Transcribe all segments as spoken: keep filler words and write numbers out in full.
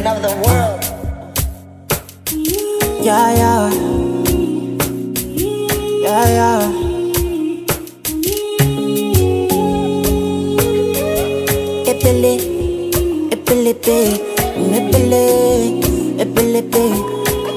of the world. Yeah, yeah. Yeah, yeah. Epele, epele, epele, epele, epele.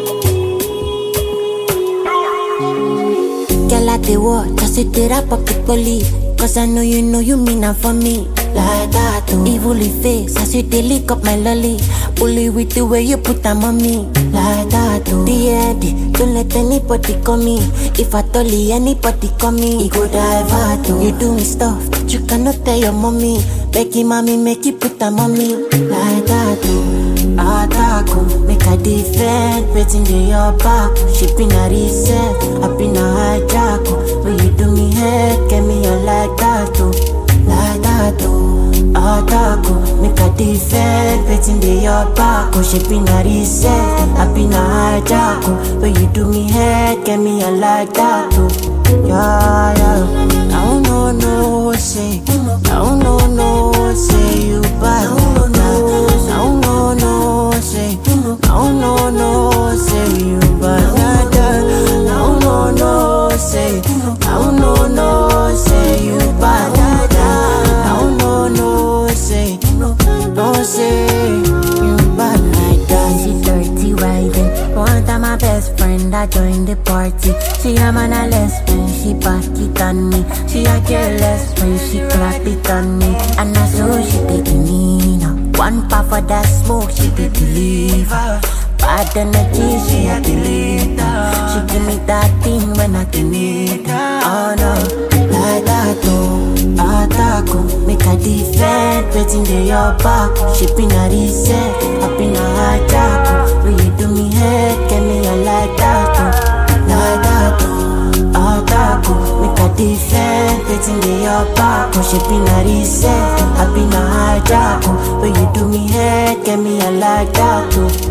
Girl, I dey watch, just sit it up up the police. Cause I know you know you mean it for me. Like that, oh. Evilly face, as you dey lick up my lolly. Bully with the way you put them on me. Like that, oh. D N D, don't let anybody come me. If I tell you anybody come me, it go divert, oh. You do me stuff that you cannot tell your mommy. Becky mommy, make you put them on me. Like that, oh. Attack, oh. Make a defend, waiting in your back. She been a reset, I been a hijack, oh. When you do me head, get me on like that, oh. Like that, oh. Attack, oh. Make a defend, waiting in your back, oh. She been a reset, I been a hijack, oh. When you do me head, get me on like that, oh. Yeah, yeah. I don't know, no, say. I don't know, no, say you bad. I don't know, no, say. I don't know, no, say you bad. I don't know, no, say. I don't know, no, say you bad. I don't know, no, say. Don't say you bad like that. She dirty riding. One time my best friend I joined the party. She a man a lesbian, she back it on me. She a careless when she clap it on me. And I saw she take me now. One puff of that smoke, she did deliver. Bad energy, she a deleter. She give me that thing when I can need her. Oh no, like that oh. Attack oh, make a defend, waiting in your back. She been a reset, I been a hijack oh. When you do me head, get me a like that oh. Like that oh. Attack oh, make a defend, waiting in your back. Oh, she been a reset, I been a hijack oh. When you do me head, get me a like that oh.